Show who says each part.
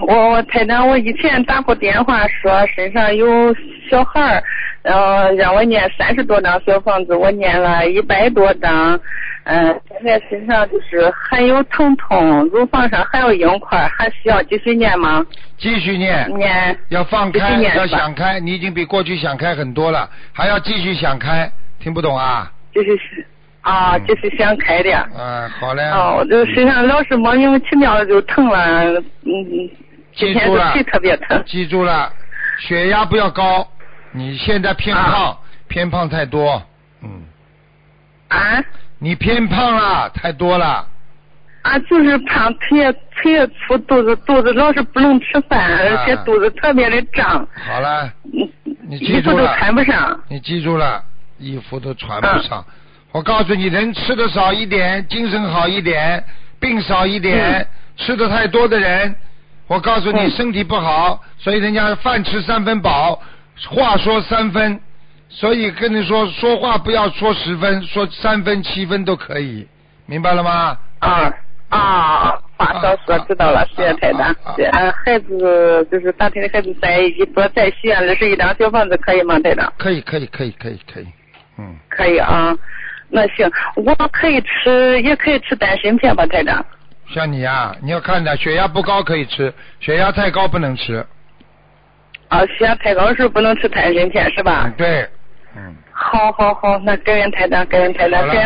Speaker 1: 我台长，我以前打过电话说身上有小孩儿，然后让我念30多张小房子，我念了100多张。现在身上就是还有疼痛，乳房上还有硬块，还需要继续念吗？
Speaker 2: 继续念，要放开，要想开，你已经比过去想开很多了，还要继续想开，听不懂啊？
Speaker 1: 就是想开的。
Speaker 2: 好嘞。
Speaker 1: 我这身上老是莫名其妙的就疼了，今天腿特别疼。
Speaker 2: 记住了，血压不要高，你现在偏胖，偏胖太多，你偏胖了，太多了。
Speaker 1: 就是胖，腿也粗，肚子老是不能吃饭，而且肚子特别的胀。
Speaker 2: 好了，你记住了，
Speaker 1: 衣服都穿不上。
Speaker 2: 你记住了，衣服都穿不上。我告诉你，人吃的少一点，精神好一点，病少一点，吃的太多的人，我告诉你身体不好，所以人家饭吃3分饱，话说3分。所以跟你说话不要说10分，说3分7分都可以，明白了吗？
Speaker 1: 话少说，知道了，谢谢台长。孩子就是打胎的孩子在许愿21张小房子可以吗，台长？
Speaker 2: 可以。可
Speaker 1: 以啊，那行，我可以吃，也可以吃丹参片吧，台长？
Speaker 2: 像你啊，你要看的，血压不高可以吃，血压太高不能吃。
Speaker 1: 血压太高的时候不能吃丹参片是吧？
Speaker 2: 对。
Speaker 1: 好，那感恩台长。